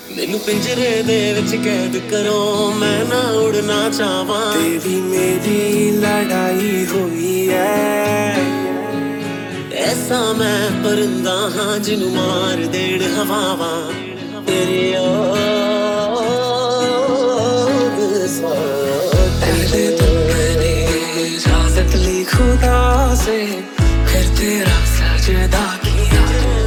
मैनू पिंजरे दे विच कैद करो, मैं ना उड़ना चाहवां। तेरी मेरी लड़ाई हुई है, ऐसा मैं परिंदा हाँ जिनू मार देण हवावां। तेरी पहले तो मैंने इजाजत ली खुदा से, फिर तेरा सजदा किया।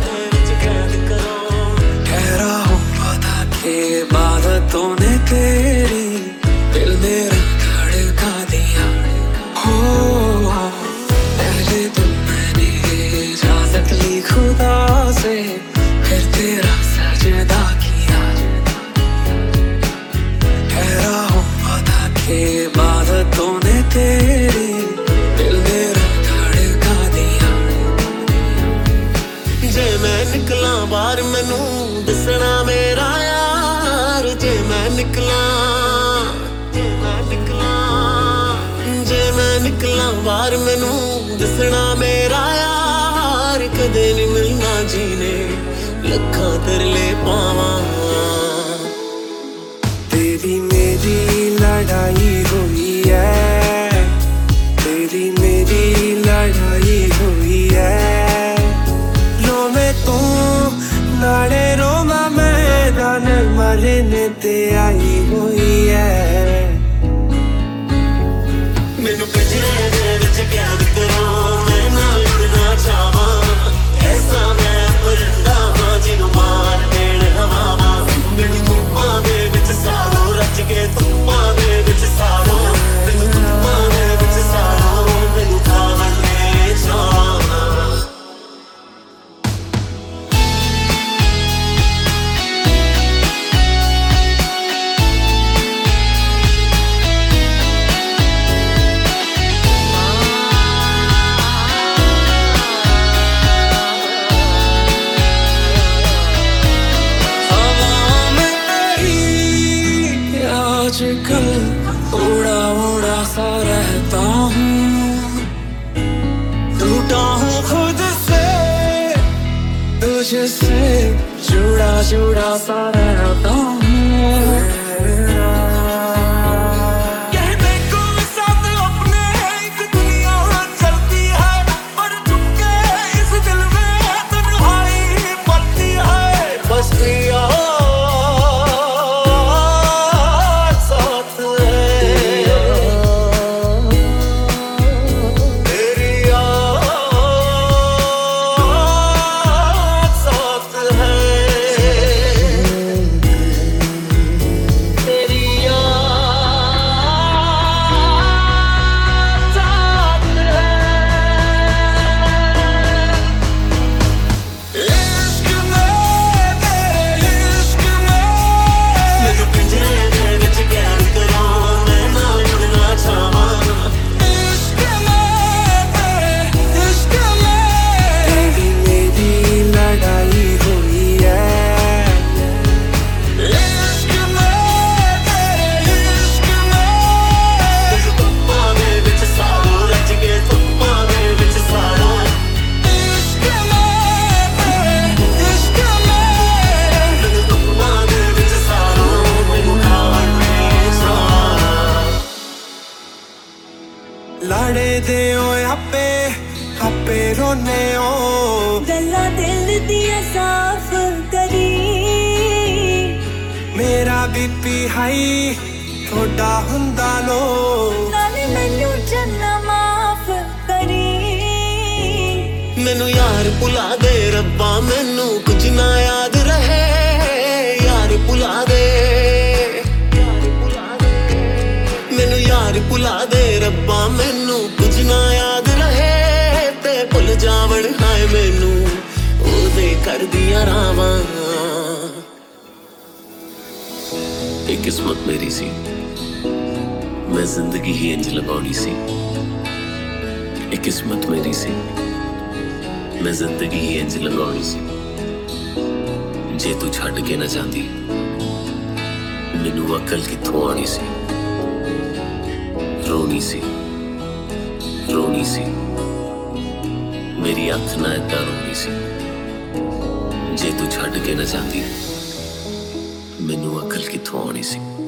ठहरा हूँ वादा के इबादतों ने तेरी, दिल मेरा धड़का दिया। हो पहले तो मैंने इजाजत ली खुदा से, फिर तेरा सजदा किया। ठहरा हूँ वादा के इबादतों ने तेरी, दिल मेरा धड़का दिया। जे मैं निकला बाहर मैनू दसना मेरा यार, जे मैं निकला बाहर मैनू दसना मेरा यार। कदे नहीं मिलना जीने लखां तरले पावां। तेरी मेरी लड़ाई हुई है, तेरी मेरी लड़ाई हुई है। रोवे तू नाले रोवा मैदान मरने ते आई हुई है। मैनू पिंजरे दे विच कैद करो, मैं ना उड़ना चाहवां। ऐसा मैं परिंदा हाँ जिनू मार देण हवावां। मैनू धुप्पां दे विच साड़ो, रच के धुप्पां दे विच साड़ो। मैनू धुप्पां दे विच साड़ो, मैनू खावन दे चाहवां। आजकल उड़ा उड़ा सा रहता हूँ, टूटा हूँ खुद से, तुझसे जुड़ा जुड़ा सा रहता हूँ। कहने को साथ अपने एक दुनिया चलती है, पर चुपके इस दिल में तन्हाई पलती है। बस यार लाड़े दे आपे आपे रोने ओ, गल्ला दिल दिया साफ करी। मेरा बीपी हाई थोड़ा हुंदा लो, नाले मैनू चन्ना माफ करी। मैनू यार भुला दे रब्बा, मैनू कुछ ना याद रहे। यार भुला दे, मैनू यार भुला दे रब्बा, मैनू कुछ ना याद रहे। ते भुल जावण हाय मैनू ओदे कर दिया रावां। ये किस्मत मेरी सी, मैं जिंदगी ही इंज लगाउणी सी। ये किस्मत मेरी सी, मैं जिंदगी ही इंज लगाउणी सी। जे तू छड्ड के ना जांदी, मैनू अकल कित्थों आनी सी। रोनी सी रोनी सी, मेरी अख ना इदा रोनी सी। जे तू छड्ड के ना जांदी, ਮੈਨੂੰ ਅਕਲ ਕਿੱਥੋਂ ਆਉਣੀ ਸੀ।